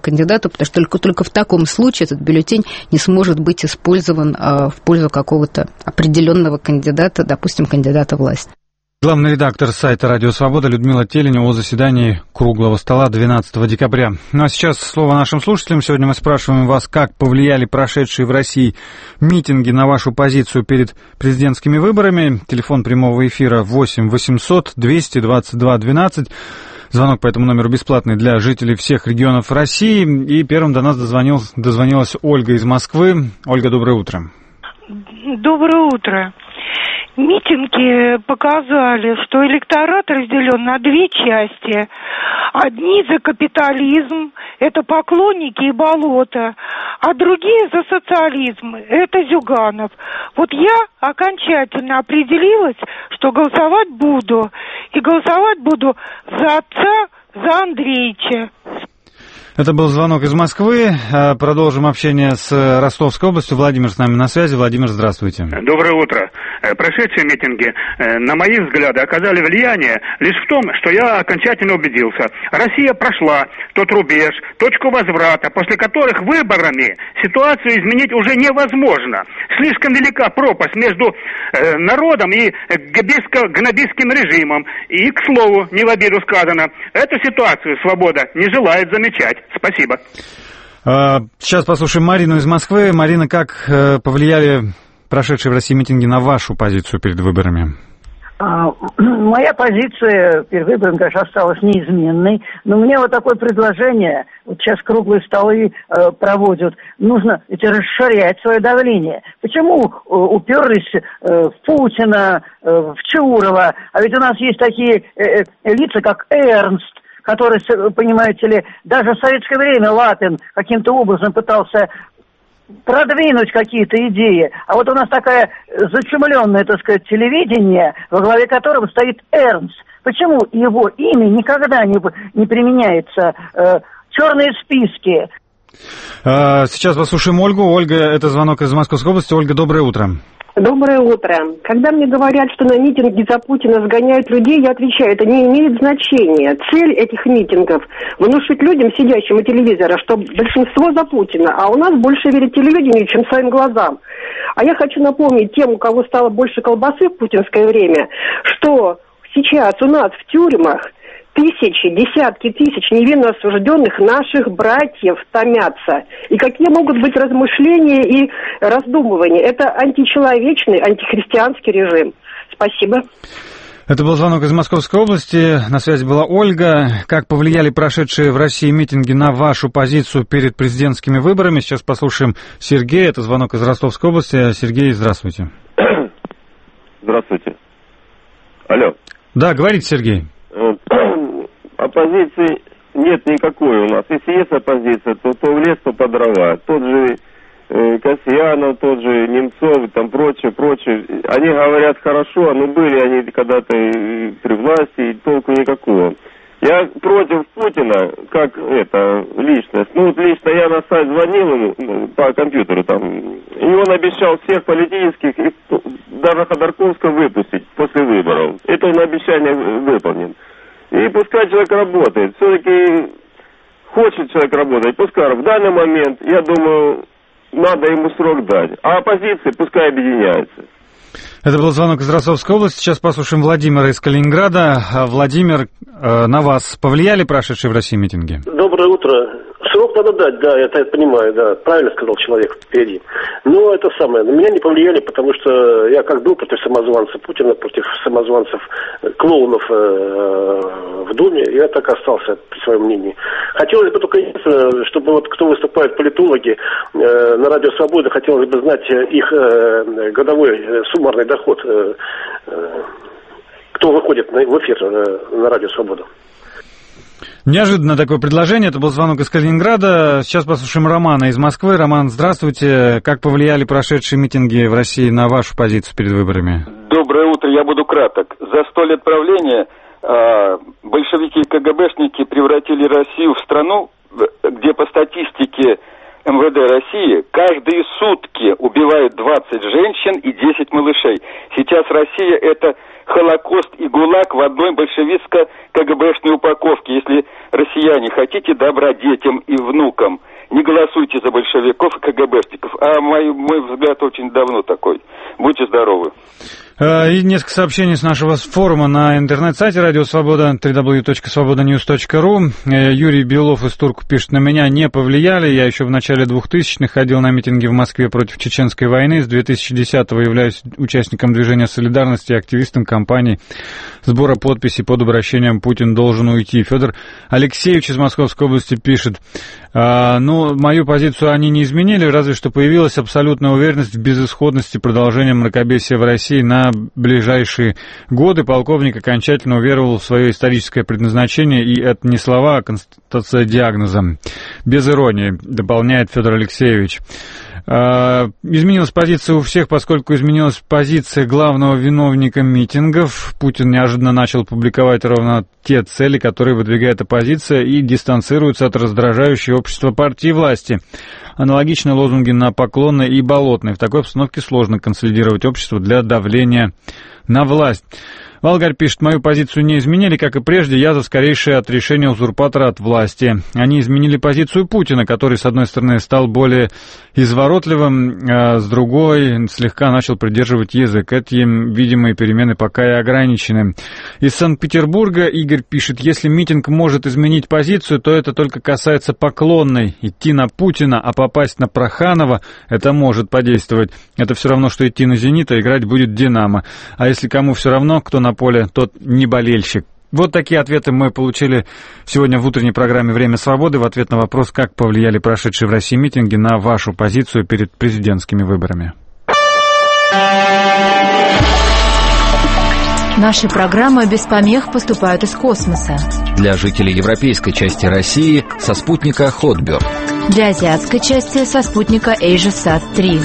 кандидату, потому что только в таком случае этот бюллетень не сможет быть использован в пользу какого-то определенного кандидата, допустим, кандидата власти. Главный редактор сайта «Радио Свобода» Людмила Теленева о заседании круглого стола 12 декабря. Ну а сейчас слово нашим слушателям. Сегодня мы спрашиваем вас, как повлияли прошедшие в России митинги на вашу позицию перед президентскими выборами. Телефон прямого эфира 8 800 222 12. Звонок по этому номеру бесплатный для жителей всех регионов России. И первым до нас дозвонилась Ольга из Москвы. Ольга, доброе утро. Доброе утро. Митинги показали, что электорат разделен на две части. Одни за капитализм, это поклонники и болото, а другие за социализм, это Зюганов. Вот я окончательно определилась, что голосовать буду. И голосовать буду за отца, за Андреича. Это был звонок из Москвы. Продолжим общение с Ростовской областью. Владимир с нами на связи. Владимир, здравствуйте. Доброе утро. Прошедшие митинги, на мои взгляды, оказали влияние лишь в том, что я окончательно убедился. Россия прошла тот рубеж, точку возврата, после которых выборами ситуацию изменить уже невозможно. Слишком велика пропасть между народом и гнобистским режимом. И, к слову, не в обиду сказано, эту ситуацию «Свобода» не желает замечать. Спасибо. Сейчас послушаем Марину из Москвы. Марина, как повлияли прошедшие в России митинги на вашу позицию перед выборами? Моя позиция перед выборами, конечно, осталась неизменной. Но у меня вот такое предложение. Вот сейчас круглые столы проводят. Нужно расширять свое давление. Почему уперлись в Путина, в Чаурова? А ведь у нас есть такие лица, как Эрнст, который, понимаете ли, даже в советское время Лапин каким-то образом пытался продвинуть какие-то идеи. А вот у нас такая зачумленное, так сказать, телевидение, во главе которого стоит Эрнст. Почему его имя никогда не применяется? Черные списки. Сейчас послушаем Ольгу. Ольга, это звонок из Московской области. Ольга, доброе утро. Доброе утро. Когда мне говорят, что на митинги за Путина сгоняют людей, я отвечаю, это не имеет значения. Цель этих митингов – внушить людям, сидящим у телевизора, что большинство за Путина, а у нас больше верят телевидению, чем своим глазам. А я хочу напомнить тем, у кого стало больше колбасы в путинское время, что сейчас у нас в тюрьмах тысячи, десятки тысяч невинно осужденных наших братьев томятся. И какие могут быть размышления и раздумывания? Это античеловечный, антихристианский режим. Спасибо. Это был звонок из Московской области. На связи была Ольга. Как повлияли прошедшие в России митинги на вашу позицию перед президентскими выборами? Сейчас послушаем Сергея. Это звонок из Ростовской области. Сергей, здравствуйте. Здравствуйте. Алло. Да, говорите, Сергей. Оппозиции нет никакой у нас. Если есть оппозиция, то в лес, то по дрова. Тот же Касьянов, тот же Немцов, там прочее. Они говорят хорошо, но были они когда-то при власти, и толку никакого. Я против Путина, как личность. Лично я на сайт звонил ему по компьютеру там, и он обещал всех политических, и даже Ходорковского выпустить после выборов. Это он обещание выполнил. И пускай человек работает. Все-таки хочет человек работать, пускай. В данный момент, я думаю, надо ему срок дать. А оппозиция пускай объединяется. Это был звонок из Ростовской области. Сейчас послушаем Владимира из Калининграда. Владимир, на вас повлияли прошедшие в России митинги? Доброе утро. Срок надо дать, да, я это понимаю, да, правильно сказал человек впереди. Но это самое, на меня не повлияли, потому что я как был против самозванца Путина, против самозванцев клоунов в Думе, я так остался при своем мнении. Хотелось бы только, чтобы вот кто выступает политологи на Радио Свобода, хотелось бы знать их годовой суммарный доход, кто выходит в эфир на Радио Свобода. Неожиданно такое предложение. Это был звонок из Калининграда. Сейчас послушаем Романа из Москвы. Роман, здравствуйте. Как повлияли прошедшие митинги в России на вашу позицию перед выборами? Доброе утро. Я буду краток. За 100 лет правления большевики и КГБшники превратили Россию в страну, где по статистике МВД России каждые сутки убивают 20 женщин и 10 малышей. Сейчас Россия — это Холокост и ГУЛАГ в одной большевистско-КГБшной упаковке. Если россияне хотите добра детям и внукам, не голосуйте за большевиков и КГБшников. А мой взгляд очень давно такой. Будьте здоровы. И несколько сообщений с нашего форума на интернет-сайте Радио Свобода, www.svobodanews.ru. Юрий Белов из Турку пишет: на меня не повлияли. Я еще в начале 2000-х ходил на митинги в Москве против Чеченской войны. С 2010-го являюсь участником движения солидарности и активистом кампании сбора подписей под обращением «Путин должен уйти». Федор Алексеевич из Московской области пишет: мою позицию они не изменили, разве что появилась абсолютная уверенность в безысходности продолжения мракобесия в России на ближайшие годы. Полковник окончательно уверовал в свое историческое предназначение, и это не слова, а констатация диагноза. Без иронии, дополняет Федор Алексеевич. Изменилась позиция у всех, поскольку изменилась позиция главного виновника митингов. Путин неожиданно начал публиковать ровно те цели, которые выдвигает оппозиция, и дистанцируется от раздражающего общества партии власти. Аналогичные лозунги на Поклонной и Болотной. В такой обстановке сложно консолидировать общество для давления на власть. Волгарь пишет: мою позицию не изменили, как и прежде, я за скорейшее отрешение узурпатора от власти. Они изменили позицию Путина, который, с одной стороны, стал более изворотливым, а с другой слегка начал придерживать язык. Эти видимые перемены пока и ограничены. Из Санкт-Петербурга Игорь пишет: если митинг может изменить позицию, то это только касается Поклонной. Идти на Путина, а попасть на Проханова — это может подействовать. Это все равно, что идти на «Зенит», а играть будет «Динамо». А если кому все равно, кто на поле, тот не болельщик. Вот такие ответы мы получили сегодня в утренней программе «Время свободы» в ответ на вопрос, как повлияли прошедшие в России митинги на вашу позицию перед президентскими выборами. Наши программы без помех поступают из космоса. Для жителей европейской части России со спутника Hotbird. Для азиатской части со спутника AsiaSat-3.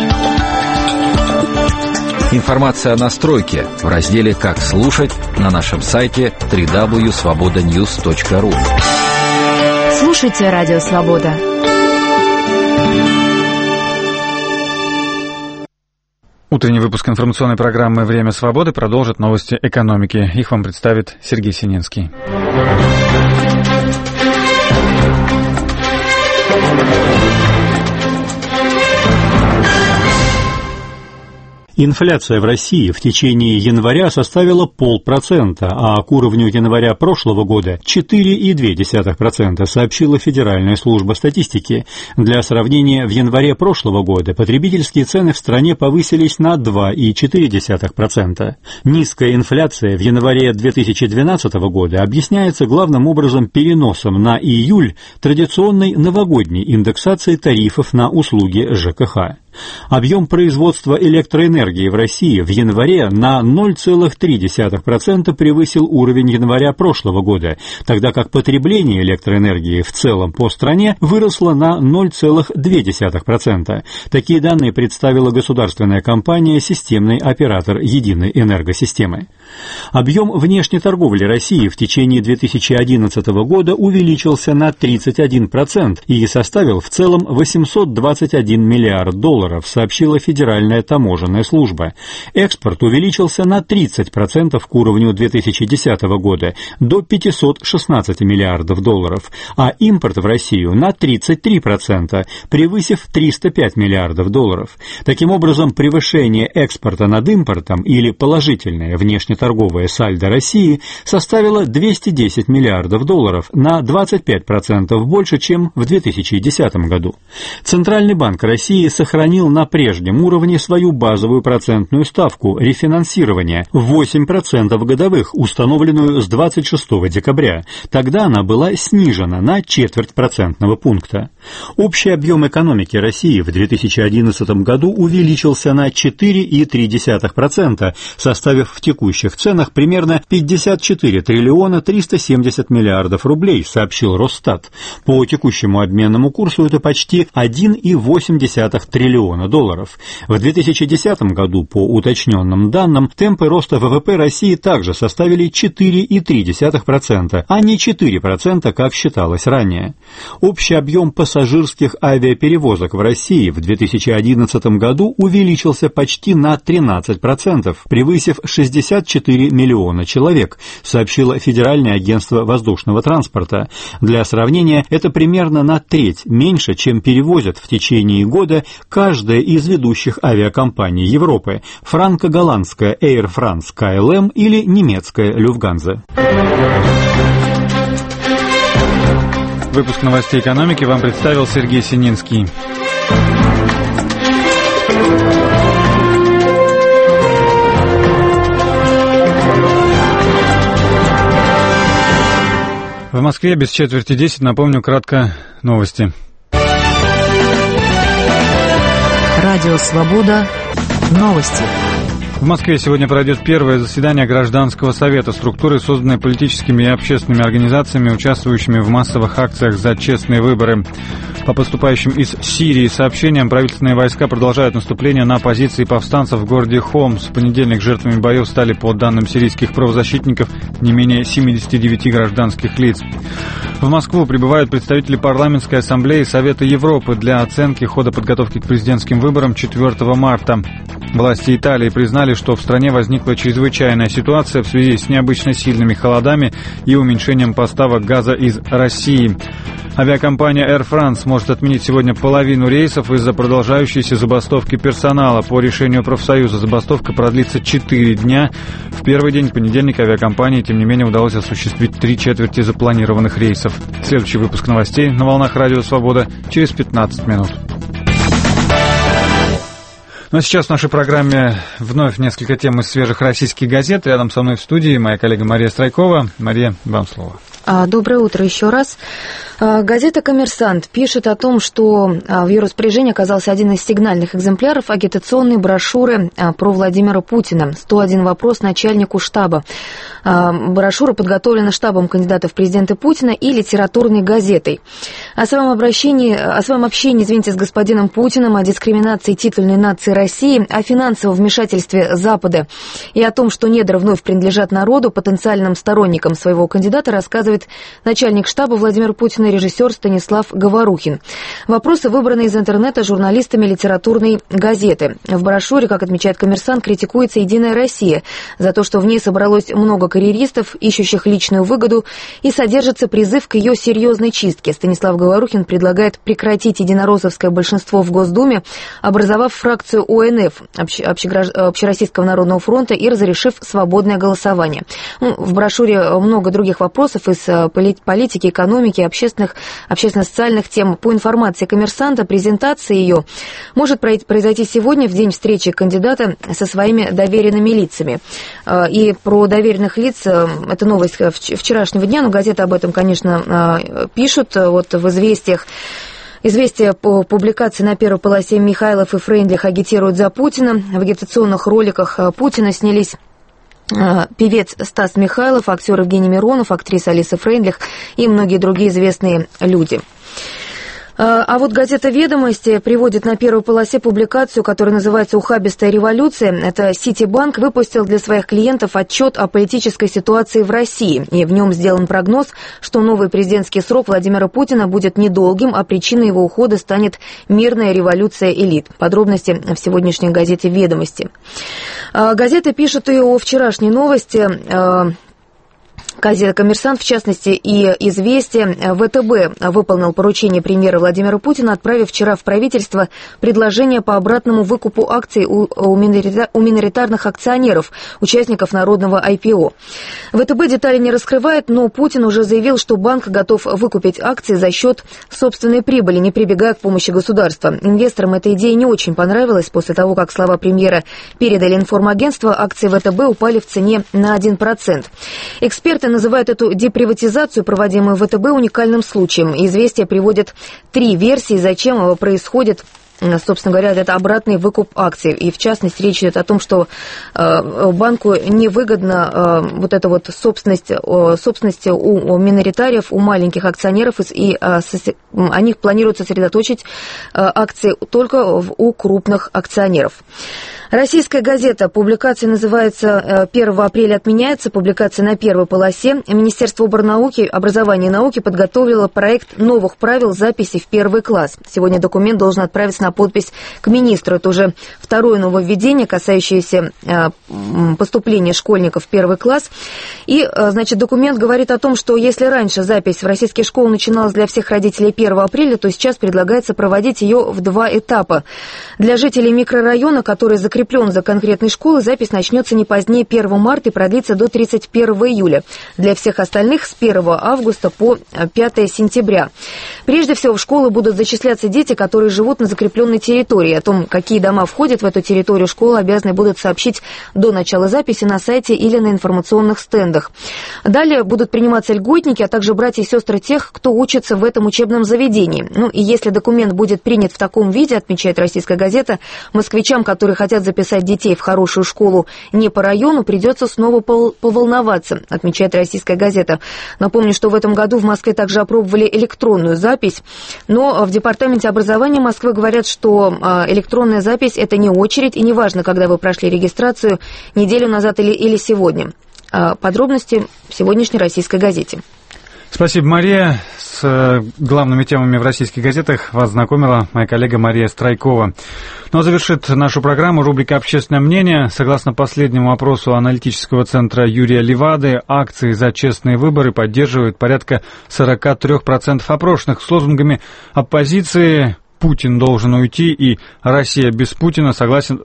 Информация о настройке в разделе «Как слушать» на нашем сайте www.svobodanews.ru. Слушайте Радио Свобода. Утренний выпуск информационной программы «Время свободы» продолжит новости экономики. Их вам представит Сергей Сининский. Инфляция в России в течение января составила 0,5%, а к уровню января прошлого года 4,2%, сообщила Федеральная служба статистики. Для сравнения, в январе прошлого года потребительские цены в стране повысились на 2,4%. Низкая инфляция в январе 2012 года объясняется главным образом переносом на июль традиционной новогодней индексации тарифов на услуги ЖКХ. Объем производства электроэнергии в России в январе на 0,3% превысил уровень января прошлого года, тогда как потребление электроэнергии в целом по стране выросло на 0,2%. Такие данные представила государственная компания «Системный оператор единой энергосистемы». Объем внешней торговли России в течение 2011 года увеличился на 31% и составил в целом 821 миллиард долларов, сообщила Федеральная таможенная служба. Экспорт увеличился на 30% к уровню 2010 года до 516 миллиардов долларов, а импорт в Россию на 33%, превысив 305 миллиардов долларов. Таким образом, превышение экспорта над импортом или положительное внешнеторговое сальдо России составило 210 миллиардов долларов, на 25% больше, чем в 2010 году. Центральный банк России сохранил на прежнем уровне свою базовую процентную ставку рефинансирования 8% годовых, установленную с 26 декабря. Тогда она была снижена на 0,25 пункта. Общий объем экономики России в 2011 году увеличился на 4,3%, составив в текущих ценах примерно 54 триллиона 370 миллиардов рублей, сообщил Росстат. По текущему обменному курсу это почти 1,8 триллиона триллиона долларов. В 2010 году, по уточненным данным, темпы роста ВВП России также составили 4,3%, а не 4%, как считалось ранее. Общий объем пассажирских авиаперевозок в России в 2011 году увеличился почти на 13%, превысив 64 миллиона человек, сообщило Федеральное агентство воздушного транспорта. Для сравнения, это примерно на треть меньше, чем перевозят в течение года каждая из ведущих авиакомпаний Европы – франко-голландская Air France KLM или немецкая Lufthansa. Выпуск новостей экономики вам представил Сергей Сининский. В Москве без четверти 10, напомню, кратко новости. Радио «Свобода». Новости. В Москве сегодня пройдет первое заседание Гражданского совета, структуры, созданной политическими и общественными организациями, участвующими в массовых акциях за честные выборы. По поступающим из Сирии сообщениям, правительственные войска продолжают наступление на позиции повстанцев в городе Хомс. В понедельник жертвами боев стали, по данным сирийских правозащитников, не менее 79 гражданских лиц. В Москву прибывают представители Парламентской ассамблеи Совета Европы для оценки хода подготовки к президентским выборам 4 марта. Власти Италии признали, что в стране возникла чрезвычайная ситуация в связи с необычно сильными холодами и уменьшением поставок газа из России. Авиакомпания Air France может отменить сегодня половину рейсов из-за продолжающейся забастовки персонала. По решению профсоюза забастовка продлится 4 дня. В первый день, в понедельник, авиакомпании, тем не менее, удалось осуществить 3/4 запланированных рейсов. Следующий выпуск новостей на волнах Радио Свобода через 15 минут. Ну а сейчас в нашей программе вновь несколько тем из свежих российских газет. Рядом со мной в студии моя коллега Мария Страйкова. Мария, вам слово. Доброе утро еще раз. Газета «Коммерсант» пишет о том, что в ее распоряжении оказался один из сигнальных экземпляров агитационной брошюры про Владимира Путина. 101 вопрос начальнику штаба. Брошюра подготовлена штабом кандидата в президенты Путина и литературной газетой. О своем общении с господином Путиным, о дискриминации титульной нации России, о финансовом вмешательстве Запада и о том, что недра вновь принадлежат народу, потенциальным сторонникам своего кандидата, рассказывает начальник штаба Владимира Путина и режиссер Станислав Говорухин. Вопросы выбраны из интернета журналистами литературной газеты. В брошюре, как отмечает «Коммерсант», критикуется «Единая Россия» за то, что в ней собралось много карьеристов, ищущих личную выгоду, и содержится призыв к ее серьезной чистке. Станислав Говорухин предлагает прекратить единороссовское большинство в Госдуме, образовав фракцию ОНФ, Общероссийского народного фронта, и разрешив свободное голосование. В брошюре много других вопросов из политики, экономики, общественно-социальных тем. По информации «Коммерсанта», презентация ее может произойти сегодня, в день встречи кандидата со своими доверенными лицами. И про доверенных лиц, это новость вчерашнего дня, но газеты об этом, конечно, пишут. Вот в «Известиях». Известия по публикации на первой полосе: Михайлов и Фрейндлих агитируют за Путина. В агитационных роликах Путина снялись певец Стас Михайлов, актер Евгений Миронов, актриса Алиса Фрейндлих и многие другие известные люди. А вот газета «Ведомости» приводит на первой полосе публикацию, которая называется «Ухабистая революция». Это Ситибанк выпустил для своих клиентов отчет о политической ситуации в России. И в нем сделан прогноз, что новый президентский срок Владимира Путина будет недолгим, а причиной его ухода станет мирная революция элит. Подробности в сегодняшней газете «Ведомости». Газета пишет и о вчерашней новости. Газета «Коммерсант», в частности, и «Известия». ВТБ выполнил поручение премьера Владимира Путина, отправив вчера в правительство предложение по обратному выкупу акций у миноритарных акционеров, участников народного IPO. ВТБ детали не раскрывает, но Путин уже заявил, что банк готов выкупить акции за счет собственной прибыли, не прибегая к помощи государства. Инвесторам эта идея не очень понравилась. После того, как слова премьера передали информагентство, акции ВТБ упали в цене на 1%. Эксперты называют эту деприватизацию, проводимую ВТБ, уникальным случаем. «Известия» приводят 3 версии, зачем происходит собственно говоря, это обратный выкуп акций. И, в частности, речь идет о том, что банку невыгодно вот эта вот собственность у миноритариев, у маленьких акционеров, и они планируют сосредоточить акции только у крупных акционеров. Российская газета. Публикация называется «1 апреля отменяется». Публикация на первой полосе. Министерство образования и науки подготовило проект новых правил записи в первый класс. Сегодня документ должен отправиться на подпись к министру. Это уже второе нововведение, касающееся поступления школьников в первый класс. И, значит, документ говорит о том, что если раньше запись в российские школы начиналась для всех родителей 1 апреля, то сейчас предлагается проводить ее в 2 этапа. Для жителей микрорайона, которые закреплен за конкретной школой, запись начнется не позднее 1 марта и продлится до 31 июля. Для всех остальных с 1 августа по 5 сентября. Прежде всего, в школы будут зачисляться дети, которые живут на закрепленной территории. О том, какие дома входят в эту территорию, школы обязаны будут сообщить до начала записи на сайте или на информационных стендах. Далее будут приниматься льготники, а также братья и сестры тех, кто учится в этом учебном заведении. Ну и если документ будет принят в таком виде, отмечает «Российская газета», москвичам, которые хотят записать детей в хорошую школу не по району, придется снова поволноваться, отмечает «Российская газета». Напомню, что в этом году в Москве также опробовали электронную запись, но в Департаменте образования Москвы говорят, что электронная запись – это не очередь, и не важно, когда вы прошли регистрацию, неделю назад или сегодня. Подробности в сегодняшней «Российской газете». Спасибо, Мария. С главными темами в российских газетах вас знакомила моя коллега Мария Страйкова. Ну а завершит нашу программу рубрика «Общественное мнение». Согласно последнему опросу аналитического центра Юрия Левады, акции за честные выборы поддерживают порядка 43% опрошенных. С лозунгами оппозиции «Путин должен уйти» и «Россия без Путина» согласен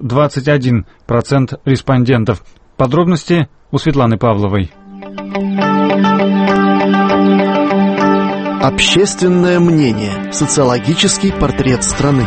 21% респондентов. Подробности у Светланы Павловой. Общественное мнение. Социологический портрет страны.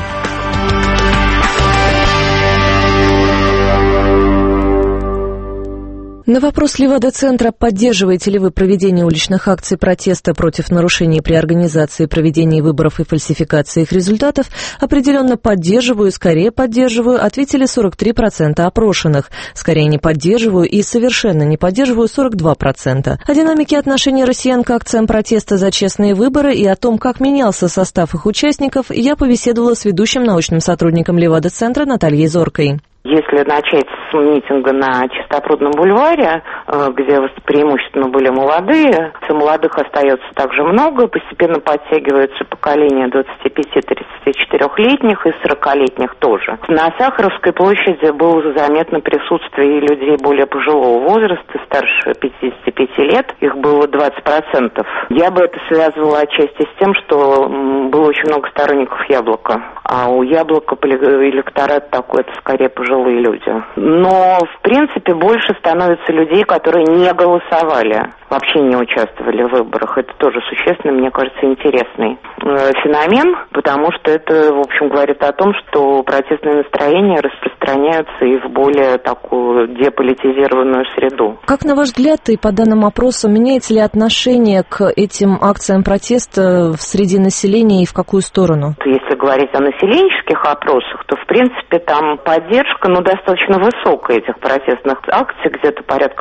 На вопрос Левада-центра, поддерживаете ли вы проведение уличных акций протеста против нарушений при организации проведения выборов и фальсификации их результатов, определенно поддерживаю, скорее поддерживаю, ответили 43% опрошенных. Скорее не поддерживаю и совершенно не поддерживаю 42%. О динамике отношения россиян к акциям протеста за честные выборы и о том, как менялся состав их участников, я побеседовала с ведущим научным сотрудником Левада-центра Натальей Зоркой. Если начать с митинга на Чистопрудном бульваре, где преимущественно были молодые, молодых остается также много, постепенно подтягивается поколение 25-34-летних и 40-летних тоже. На Сахаровской площади было заметно присутствие людей более пожилого возраста, старше 55 лет, их было 20%. Я бы это связывала отчасти с тем, что было очень много сторонников Яблока, а у Яблока электорат такой, это скорее пожилые люди. Но, в принципе, больше становится людей, которые не голосовали, вообще не участвовали в выборах. Это тоже существенно, мне кажется, интересный феномен, потому что это, в общем, говорит о том, что протестные настроения распространяются и в более такую деполитизированную среду. Как, на ваш взгляд, и по данным опроса, меняется ли отношение к этим акциям протеста в среде населения и в какую сторону? Если говорить о населенческих опросах, то, в принципе, там поддержка, достаточно высокая этих протестных акций, где-то порядка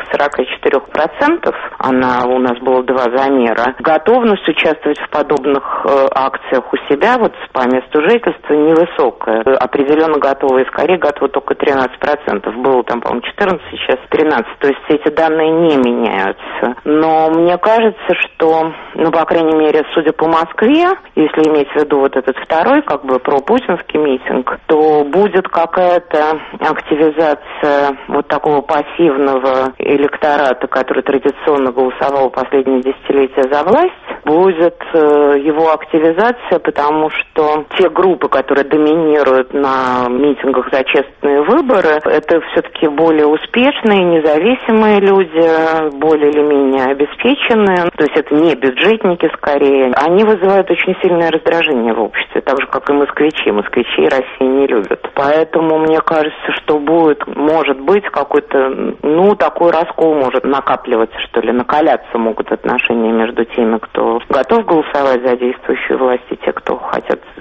44%. Она у нас была 2 замера. Готовность участвовать в подобных акциях у себя, вот по месту жительства, невысокая. Определенно готовы и скорее готовы только 13%. Было там, по-моему, 14, сейчас 13%. То есть эти данные не меняются. Но мне кажется, что, по крайней мере, судя по Москве, если иметь в виду вот этот второй, пропутинский митинг, то будет какая-то активизация вот такого пассивного электората, который традиционно голосовал последние десятилетия за власть, будет его активизация, потому что те группы, которые доминируют на митингах за честные выборы, это все-таки более успешные, независимые люди, более или менее обеспеченные, то есть это не бюджетники скорее. Они вызывают очень сильное раздражение в обществе, так же, как и москвичи. Москвичи России не любят. Поэтому мне кажется, что может быть какой-то, такой раскол может накапливаться, что ли, накаляться могут отношения между теми, кто готов голосовать за действующую власть, и те, кто хотят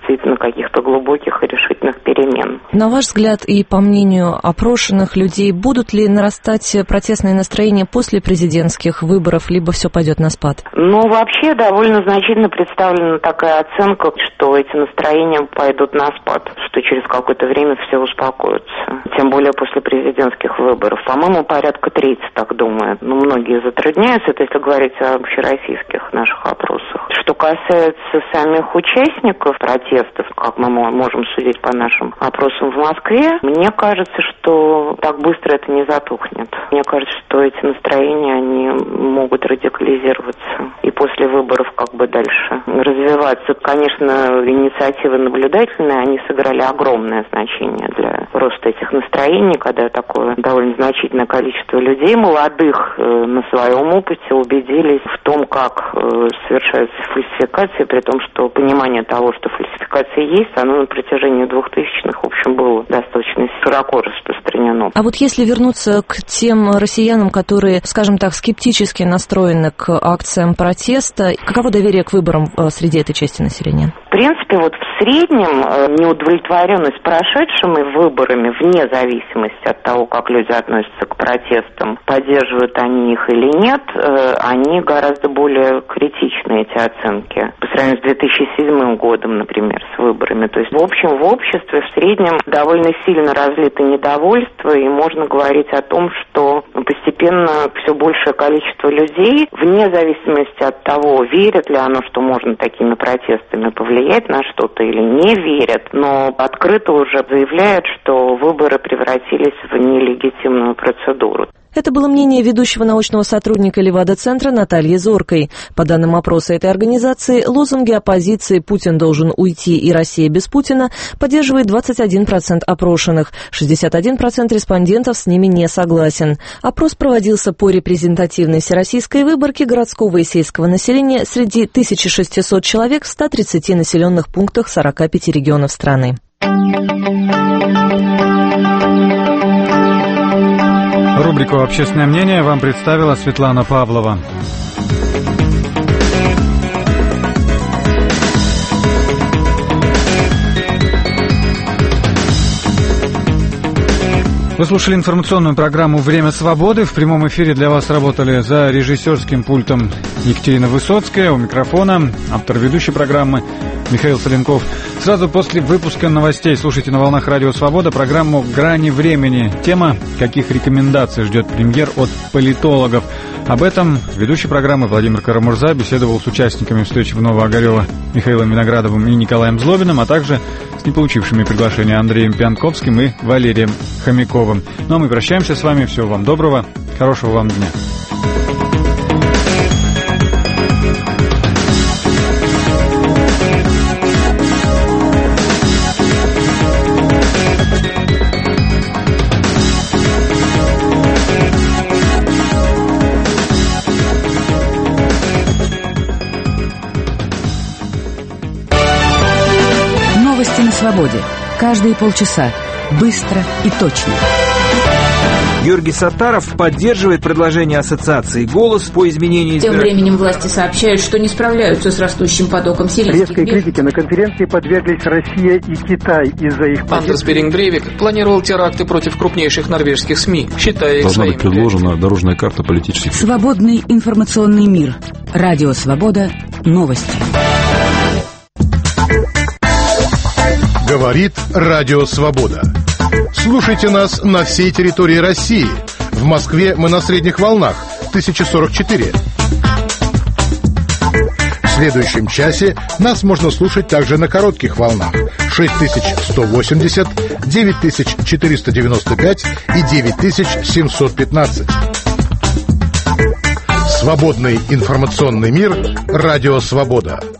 действительно каких-то глубоких и решительных перемен. На ваш взгляд и по мнению опрошенных людей, будут ли нарастать протестные настроения после президентских выборов, либо все пойдет на спад? Ну, вообще довольно значительно представлена такая оценка, что эти настроения пойдут на спад, что через какое-то время все успокоятся. Тем более после президентских выборов. По-моему, порядка трети так думают. Ну, многие затрудняются, это если говорить о общероссийских наших опросах. Что касается самих участников протестов, как мы можем судить по нашим опросам в Москве, мне кажется, что так быстро это не затухнет. Мне кажется, что эти настроения, они могут радикализироваться и после выборов как бы дальше развиваться. Конечно, инициативы наблюдательные, они сыграли огромное значение для роста этих настроений, когда такое довольно значительное количество людей, молодых, на своем опыте убедились в том, как совершаются фальсификации, при том, что понимание того, что фальсификации есть, оно на протяжении 2000-х, в общем, было достаточно широко распространено. А вот если вернуться к тем россиянам, которые, скажем так, скептически настроены к акциям протеста, каково доверие к выборам среди этой части населения? В принципе, вот в среднем неудовлетворенность прошедшими выборами, вне зависимости от того, как люди относятся к протестам, поддерживают они их или нет, они гораздо более критичны, эти оценки, по сравнению с 2007 годом, например, с выборами. То есть, в общем, в обществе в среднем довольно сильно разлито недовольство, и можно говорить о том, что постепенно все большее количество людей, вне зависимости от того, верят ли оно, что можно такими протестами повлиять на что-то или не верят, но открыто уже заявляют, что выборы превратились в нелегитимную процедуру. Это было мнение ведущего научного сотрудника Левада-центра Натальи Зоркой. По данным опроса этой организации, лозунги оппозиции «Путин должен уйти» и «Россия без Путина» поддерживает 21% опрошенных. 61% респондентов с ними не согласен. Опрос проводился по репрезентативной всероссийской выборке городского и сельского населения среди 1600 человек в 130 населенных пунктах 45 регионов страны. Рубрику «Общественное мнение» вам представила Светлана Павлова. Вы слушали информационную программу «Время свободы». В прямом эфире для вас работали за режиссерским пультом Екатерина Высоцкая, у микрофона автор ведущей программы Михаил Соленков. Сразу после выпуска новостей слушайте на волнах Радио Свобода программу «Грани времени». Тема «Каких рекомендаций ждет премьер от политологов?». Об этом ведущий программы Владимир Карамурза беседовал с участниками встречи в Новоогарево Михаилом Виноградовым и Николаем Злобиным, а также с не получившими приглашения Андреем Пьянковским и Валерием Хомяковым. Ну а мы прощаемся с вами. Всего вам доброго, хорошего вам дня. Новости на свободе. Каждые полчаса. Быстро и точно. Георгий Саттаров поддерживает предложение ассоциации «Голос» по изменению Тем временем власти сообщают, что не справляются с растущим потоком сирийских резкой критике на конференции подверглись Россия и Китай из-за их... Андерс Беринг Брейвик планировал теракты против крупнейших норвежских СМИ, считая их своими. Должна быть предложена дорожная карта политических... Свободный информационный мир. Радио Свобода. Новости. Говорит Радио Свобода. Слушайте нас на всей территории России. В Москве мы на средних волнах 1044. В следующем часе нас можно слушать также на коротких волнах 6180, 9495 и 9715. Свободный информационный мир. Радио Свобода.